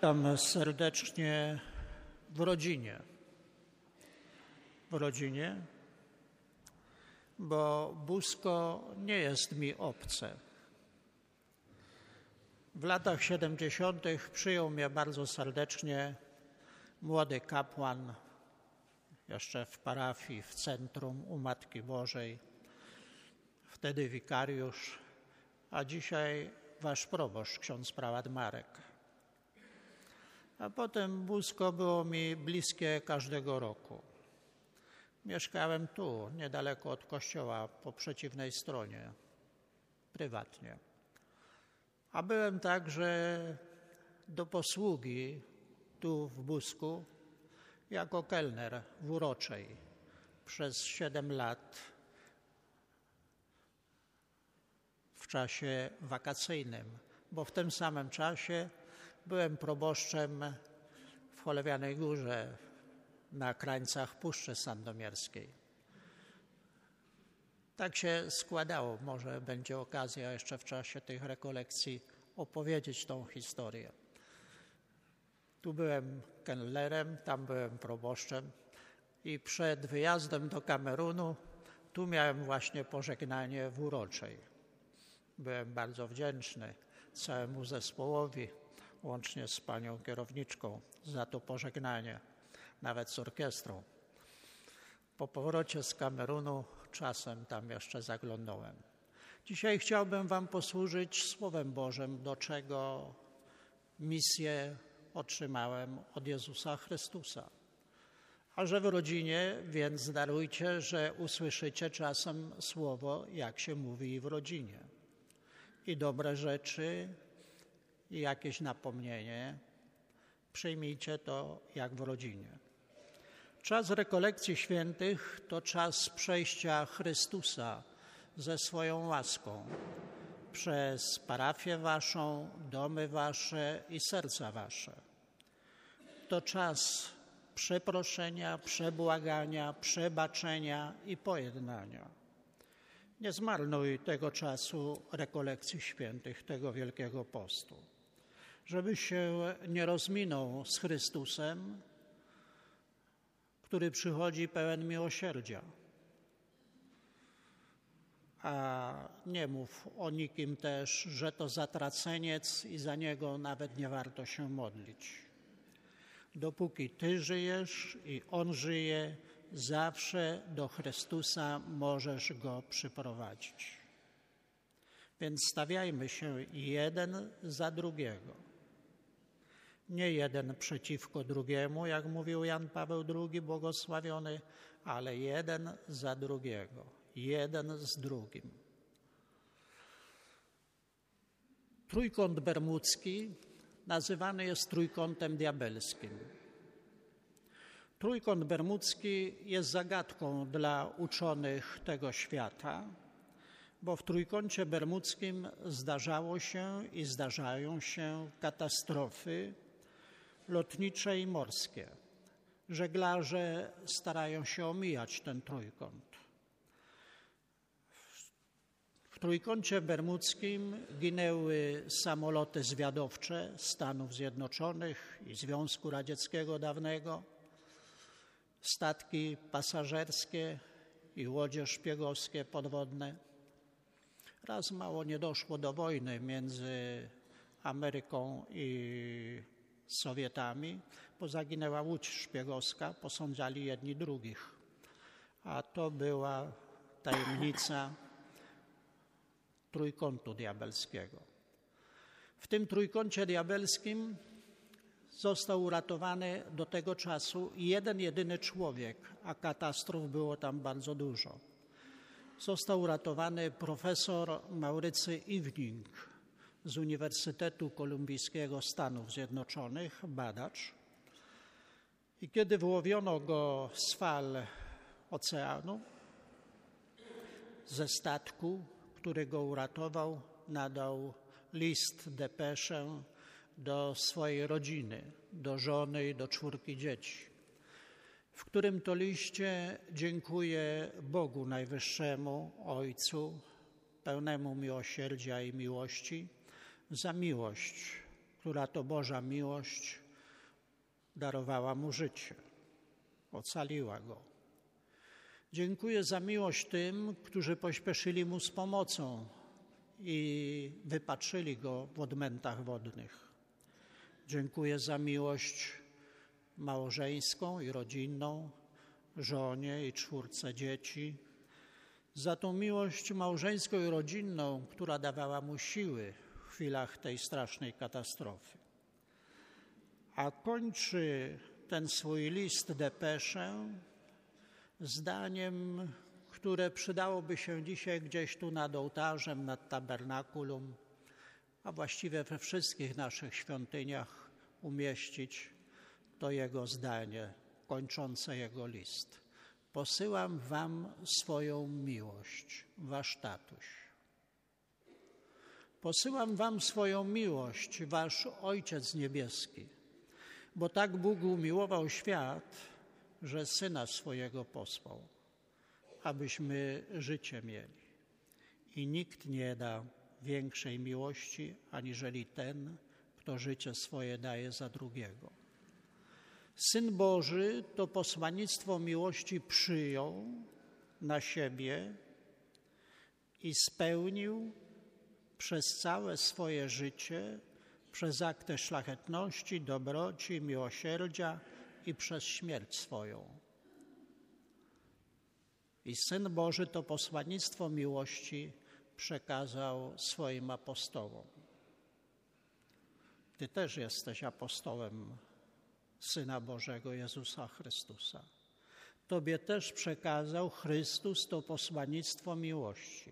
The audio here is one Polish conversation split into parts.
Witam serdecznie w rodzinie. Bo Busko nie jest mi obce. W latach 70. przyjął mnie bardzo serdecznie młody kapłan, jeszcze w parafii, w centrum u Matki Bożej, wtedy wikariusz, a dzisiaj wasz proboszcz, ksiądz prałat Marek. A potem Busko było mi bliskie każdego roku. Mieszkałem tu, niedaleko od kościoła, po przeciwnej stronie, prywatnie. A byłem także do posługi tu w Busku jako kelner w Uroczej przez 7 lat w czasie wakacyjnym, bo w tym samym czasie byłem proboszczem w Cholewianej Górze na krańcach Puszczy Sandomierskiej. Tak się składało, może będzie okazja jeszcze w czasie tych rekolekcji opowiedzieć tą historię. Tu byłem kelnerem, tam byłem proboszczem i przed wyjazdem do Kamerunu tu miałem właśnie pożegnanie w Uroczej. Byłem bardzo wdzięczny całemu zespołowi, łącznie z panią kierowniczką, za to pożegnanie, nawet z orkiestrą. Po powrocie z Kamerunu czasem tam jeszcze zaglądałem. Dzisiaj chciałbym wam posłużyć Słowem Bożym, do czego misję otrzymałem od Jezusa Chrystusa. A że w rodzinie, więc darujcie, że usłyszycie czasem słowo, jak się mówi w rodzinie. I dobre rzeczy, i jakieś napomnienie. Przyjmijcie to jak w rodzinie. Czas rekolekcji świętych to czas przejścia Chrystusa ze swoją łaską przez parafię waszą, domy wasze i serca wasze. To czas przeproszenia, przebłagania, przebaczenia i pojednania. Nie zmarnuj tego czasu rekolekcji świętych, tego Wielkiego Postu. Żeby się nie rozminął z Chrystusem, który przychodzi pełen miłosierdzia. A nie mów o nikim też, że to zatraceniec i za niego nawet nie warto się modlić. Dopóki ty żyjesz i on żyje, zawsze do Chrystusa możesz go przyprowadzić. Więc stawiajmy się jeden za drugiego. Nie jeden przeciwko drugiemu, jak mówił Jan Paweł II, błogosławiony, ale jeden za drugiego, jeden z drugim. Trójkąt bermudzki nazywany jest trójkątem diabelskim. Trójkąt bermudzki jest zagadką dla uczonych tego świata, bo w trójkącie bermudzkim zdarzało się i zdarzają się katastrofy lotnicze i morskie. Żeglarze starają się omijać ten trójkąt. W trójkącie bermudzkim ginęły samoloty zwiadowcze Stanów Zjednoczonych i Związku Radzieckiego dawnego, statki pasażerskie i łodzie szpiegowskie podwodne. Raz mało nie doszło do wojny między Ameryką i Sowietami, bo zaginęła łódź szpiegowska, posądzali jedni drugich. A to była tajemnica trójkątu diabelskiego. W tym trójkącie diabelskim został uratowany do tego czasu jeden jedyny człowiek, a katastrof było tam bardzo dużo. Został uratowany profesor Maurycy Ewing z Uniwersytetu Kolumbijskiego Stanów Zjednoczonych, badacz. I kiedy wyłowiono go z fal oceanu, ze statku, który go uratował, nadał list, depeszę do swojej rodziny, do żony i do 4 dzieci, w którym to liście dziękuję Bogu Najwyższemu, Ojcu, pełnemu miłosierdzia i miłości, za miłość, która to Boża miłość darowała mu życie, ocaliła go. Dziękuję za miłość tym, którzy pośpieszyli mu z pomocą i wypatrzyli go w odmętach wodnych. Dziękuję za miłość małżeńską i rodzinną, żonie i 4 dzieci, za tą miłość małżeńską i rodzinną, która dawała mu siły w chwilach tej strasznej katastrofy. A kończy ten swój list depeszę zdaniem, które przydałoby się dzisiaj gdzieś tu nad ołtarzem, nad tabernakulum, a właściwie we wszystkich naszych świątyniach umieścić to jego zdanie kończące jego list. Posyłam wam swoją miłość, wasz tatuś. Posyłam wam swoją miłość, wasz Ojciec Niebieski, bo tak Bóg umiłował świat, że Syna swojego posłał, abyśmy życie mieli. I nikt nie da większej miłości, aniżeli ten, kto życie swoje daje za drugiego. Syn Boży to posłannictwo miłości przyjął na siebie i spełnił przez całe swoje życie, przez akty szlachetności, dobroci, miłosierdzia i przez śmierć swoją. I Syn Boży to posłannictwo miłości przekazał swoim apostołom. Ty też jesteś apostołem Syna Bożego Jezusa Chrystusa. Tobie też przekazał Chrystus to posłannictwo miłości.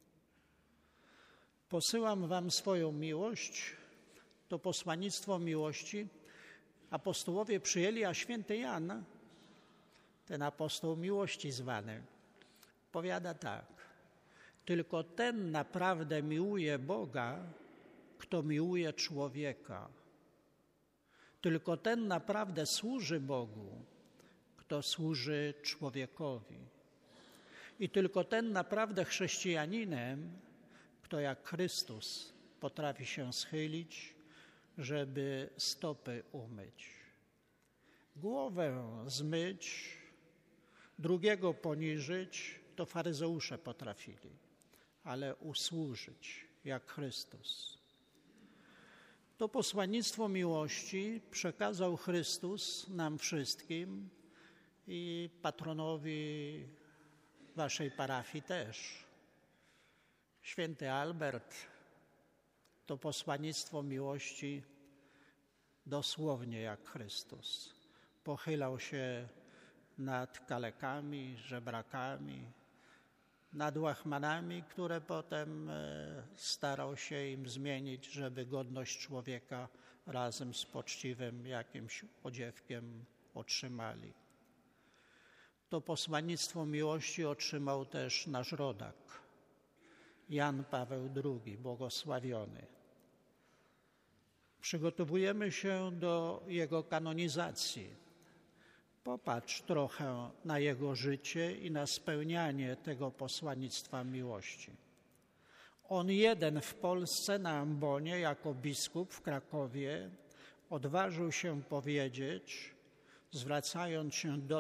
Posyłam wam swoją miłość, to posłannictwo miłości. Apostołowie przyjęli, a święty Jan, ten apostoł miłości zwany, powiada tak: tylko ten naprawdę miłuje Boga, kto miłuje człowieka. Tylko ten naprawdę służy Bogu, kto służy człowiekowi. I tylko ten naprawdę chrześcijaninem, kto jak Chrystus potrafi się schylić, żeby stopy umyć. Głowę zmyć, drugiego poniżyć, to faryzeusze potrafili, ale usłużyć jak Chrystus. To posłannictwo miłości przekazał Chrystus nam wszystkim i patronowi waszej parafii też. Święty Albert to posłannictwo miłości dosłownie jak Chrystus. Pochylał się nad kalekami, żebrakami, nad łachmanami, które potem starał się im zmienić, żeby godność człowieka razem z poczciwym jakimś odziewkiem otrzymali. To posłannictwo miłości otrzymał też nasz rodak, Jan Paweł II, błogosławiony. Przygotowujemy się do jego kanonizacji. Popatrz trochę na jego życie i na spełnianie tego posłannictwa miłości. On jeden w Polsce na ambonie jako biskup w Krakowie odważył się powiedzieć, zwracając się do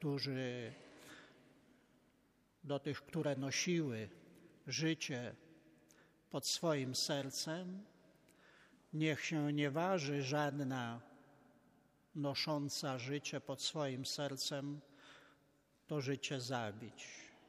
tych, które nosiły życie pod swoim sercem: niech się nie waży żadna nosząca życie pod swoim sercem to życie zabić.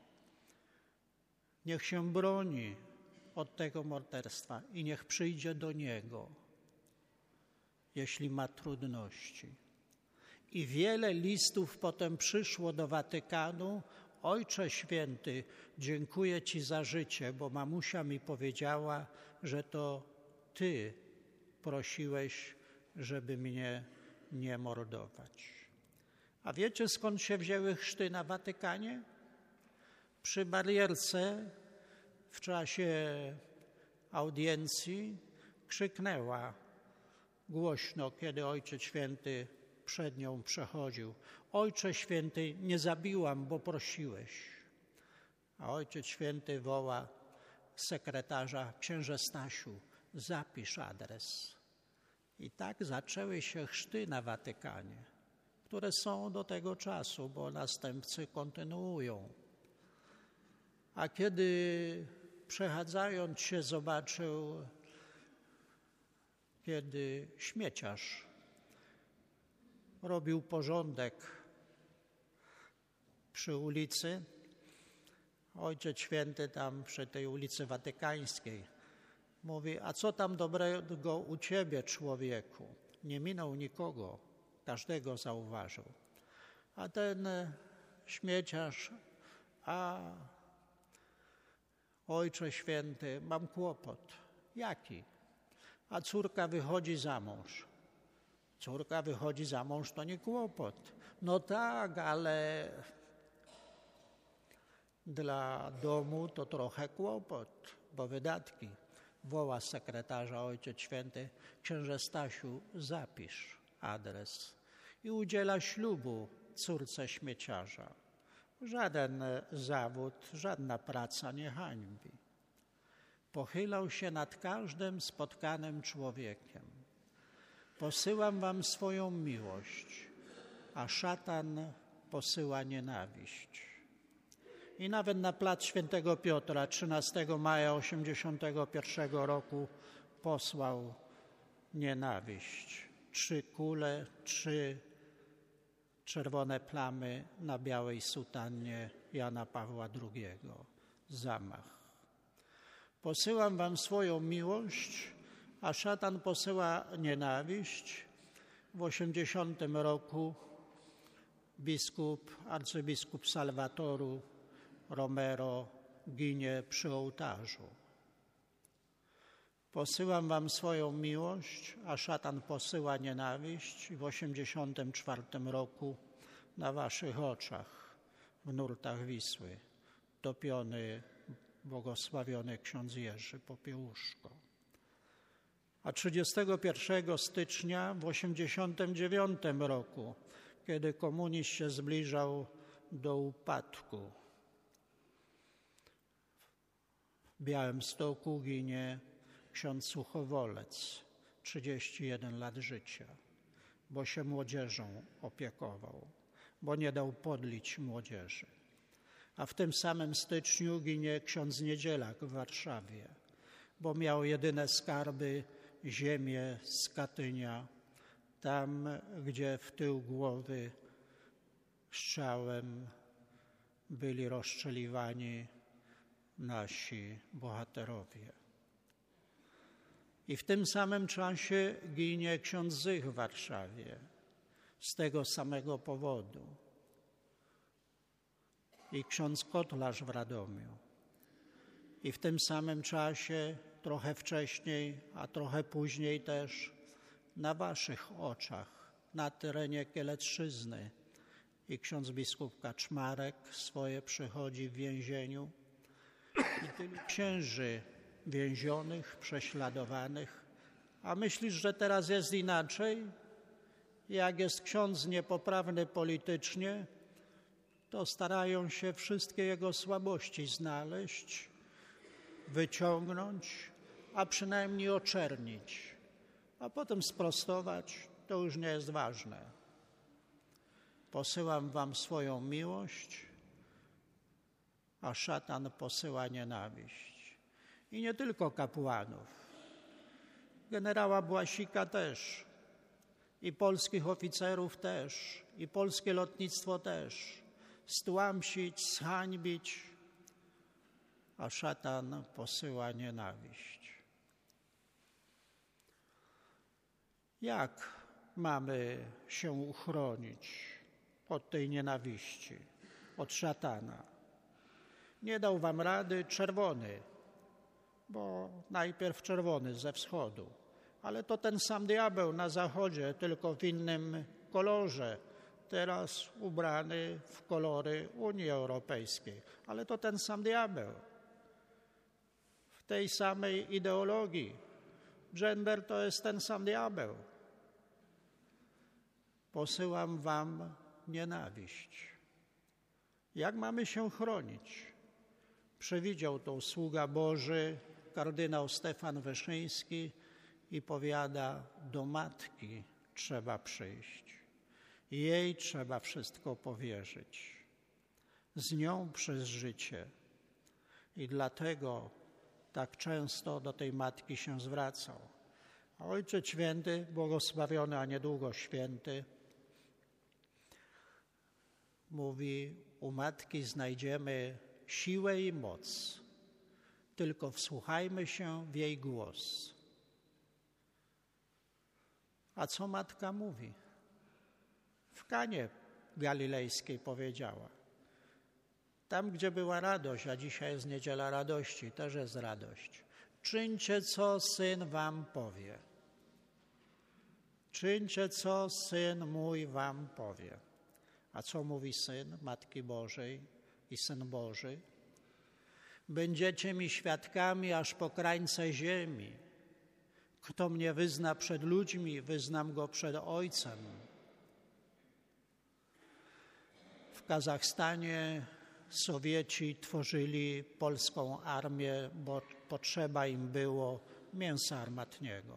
Niech się broni od tego morderstwa i niech przyjdzie do niego, jeśli ma trudności. I wiele listów potem przyszło do Watykanu: Ojcze Święty, dziękuję Ci za życie, bo mamusia mi powiedziała, że to Ty prosiłeś, żeby mnie nie mordować. A wiecie, skąd się wzięły chrzty na Watykanie? Przy barierce w czasie audiencji krzyknęła głośno, kiedy Ojciec Święty przed nią przechodził: Ojcze Święty, nie zabiłam, bo prosiłeś. A Ojciec Święty woła sekretarza: księże Stasiu, zapisz adres. I tak zaczęły się chrzty na Watykanie, które są do tego czasu, bo następcy kontynuują. A kiedy przechadzając się zobaczył, kiedy śmieciarz robił porządek przy ulicy, Ojciec Święty tam przy tej ulicy Watykańskiej mówi: a co tam dobrego u ciebie, człowieku? Nie minął nikogo, każdego zauważył. A ten śmieciarz: a Ojcze Święty, mam kłopot. Jaki? A córka wychodzi za mąż. Córka wychodzi za mąż to nie kłopot. No tak, ale dla domu to trochę kłopot, bo wydatki. Woła sekretarza Ojciec Święty: księże Stasiu, zapisz adres. I udziela ślubu córce śmieciarza. Żaden zawód, żadna praca nie hańbi. Pochylał się nad każdym spotkanym człowiekiem. Posyłam wam swoją miłość, a szatan posyła nienawiść. I nawet na plac Świętego Piotra 13 maja 1981 roku posłał nienawiść. 3 kule, 3 czerwone plamy na białej sutannie Jana Pawła II. Zamach. Posyłam wam swoją miłość, a szatan posyła nienawiść. W 80 roku arcybiskup Salvatoru Romero ginie przy ołtarzu. Posyłam wam swoją miłość, a szatan posyła nienawiść. W 84 roku na waszych oczach w nurtach Wisły topiony błogosławiony ksiądz Jerzy Popiełuszko. A 31 stycznia w 89 roku, kiedy komunizm się zbliżał do upadku, w Białymstoku ginie ksiądz Suchowolec, 31 lat życia, bo się młodzieżą opiekował, bo nie dał podlić młodzieży. A w tym samym styczniu ginie ksiądz Niedzielak w Warszawie, bo miał jedyne skarby ziemię z Katynia, tam gdzie w tył głowy strzałem byli rozstrzeliwani nasi bohaterowie. I w tym samym czasie ginie ksiądz Zych w Warszawie z tego samego powodu. I ksiądz Kotlarz w Radomiu. I w tym samym czasie, trochę wcześniej, a trochę później też, na waszych oczach, na terenie Kieletrzyzny, i ksiądz biskup Kaczmarek swoje przychodzi w więzieniu. I tylu księży więzionych, prześladowanych. A myślisz, że teraz jest inaczej? Jak jest ksiądz niepoprawny politycznie, to starają się wszystkie jego słabości znaleźć, wyciągnąć, a przynajmniej oczernić, a potem sprostować, to już nie jest ważne. Posyłam wam swoją miłość, a szatan posyła nienawiść. I nie tylko kapłanów, generała Błasika też, i polskich oficerów też, i polskie lotnictwo też. Stłamsić, zhańbić, a szatan posyła nienawiść. Jak mamy się uchronić od tej nienawiści, od szatana? Nie dał wam rady czerwony, bo najpierw czerwony ze wschodu, ale to ten sam diabeł na zachodzie, tylko w innym kolorze, teraz ubrany w kolory Unii Europejskiej, ale to ten sam diabeł. W tej samej ideologii. Gender to jest ten sam diabeł. Posyłam wam nienawiść. Jak mamy się chronić? Przewidział to sługa Boży, kardynał Stefan Wyszyński i powiada, do matki trzeba przyjść. Jej trzeba wszystko powierzyć. Z nią przez życie. I dlatego tak często do tej matki się zwracał. A Ojciec Święty, błogosławiony, a niedługo święty, mówi, u matki znajdziemy siłę i moc. Tylko wsłuchajmy się w jej głos. A co matka mówi? W Kanie Galilejskiej powiedziała. Tam, gdzie była radość, a dzisiaj jest Niedziela Radości, też jest radość. Czyńcie, co Syn wam powie. Czyńcie, co Syn mój wam powie. A co mówi Syn Matki Bożej i Syn Boży? Będziecie mi świadkami aż po krańce ziemi. Kto mnie wyzna przed ludźmi, wyznam go przed Ojcem. W Kazachstanie Sowieci tworzyli polską armię, bo potrzeba im było mięsa armatniego.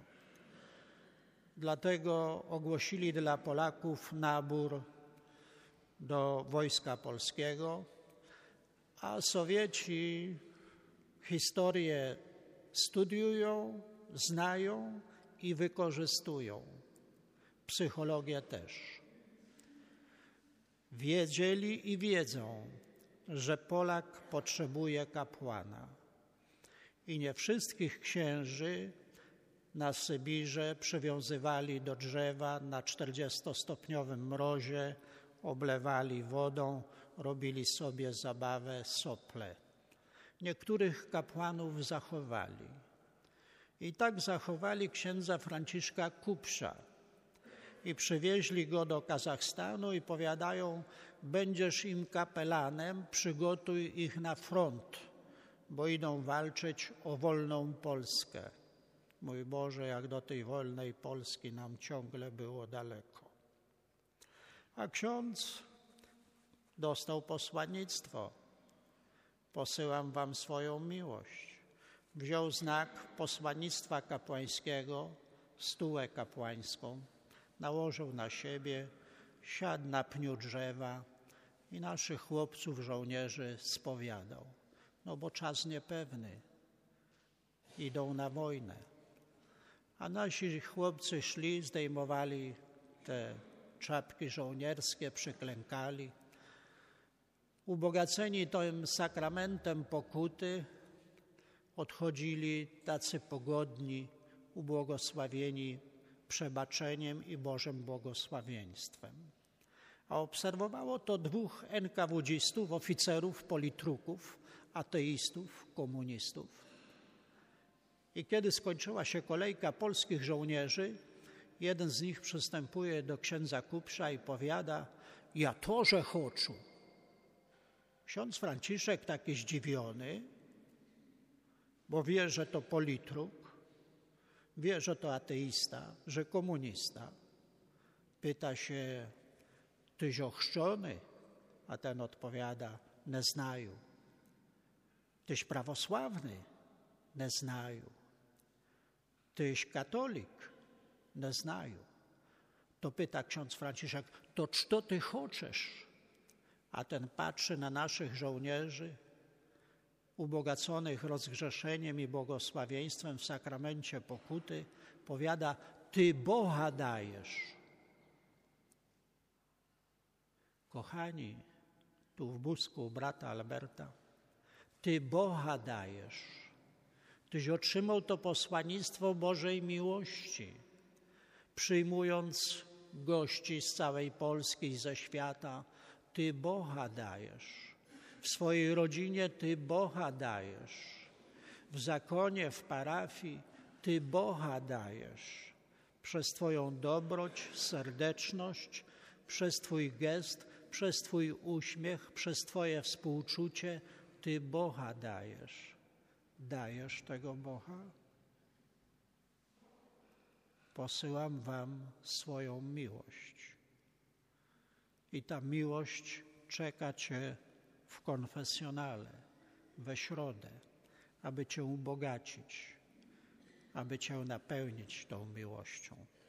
Dlatego ogłosili dla Polaków nabór do Wojska Polskiego, a Sowieci historię studiują, znają i wykorzystują. Psychologię też. Wiedzieli i wiedzą, że Polak potrzebuje kapłana. I nie wszystkich księży na Sybirze przywiązywali do drzewa na 40-stopniowym mrozie, oblewali wodą, robili sobie zabawę, sople. Niektórych kapłanów zachowali. I tak zachowali księdza Franciszka Kupsza. I przywieźli go do Kazachstanu i powiadają, będziesz im kapelanem, przygotuj ich na front, bo idą walczyć o wolną Polskę. Mój Boże, jak do tej wolnej Polski nam ciągle było daleko. A ksiądz dostał posłannictwo. Posyłam wam swoją miłość. Wziął znak posłannictwa kapłańskiego, stułę kapłańską, nałożył na siebie, siadł na pniu drzewa i naszych chłopców, żołnierzy spowiadał. No bo czas niepewny. Idą na wojnę. A nasi chłopcy szli, zdejmowali te czapki żołnierskie, przyklękali. Ubogaceni tym sakramentem pokuty odchodzili tacy pogodni, ubłogosławieni przebaczeniem i Bożym błogosławieństwem. A obserwowało to dwóch NKWD-stów, oficerów, politruków, ateistów, komunistów. I kiedy skończyła się kolejka polskich żołnierzy, jeden z nich przystępuje do księdza Kupsza i powiada, ja to, że chcę. Ksiądz Franciszek taki zdziwiony, bo wie, że to politruk, wie, że to ateista, że komunista. Pyta się, tyś ochrzczony? A ten odpowiada, nie znaju. Tyś prawosławny? Nie znaju. Tyś katolik? Nie znaju. To pyta ksiądz Franciszek, to co ty chcesz? A ten patrzy na naszych żołnierzy, ubogaconych rozgrzeszeniem i błogosławieństwem w sakramencie pokuty, powiada, ty Boha dajesz. Kochani, tu w Busku u brata Alberta, ty Boha dajesz. Tyś otrzymał to posłannictwo Bożej miłości, przyjmując gości z całej Polski i ze świata, ty Boha dajesz. W swojej rodzinie ty Boha dajesz. W zakonie, w parafii ty Boha dajesz. Przez twoją dobroć, serdeczność, przez twój gest, przez twój uśmiech, przez twoje współczucie ty Boha dajesz. Dajesz tego Boha? Posyłam wam swoją miłość. I ta miłość czeka cię w konfesjonale, we środę, aby cię ubogacić. aby Cię napełnić tą miłością.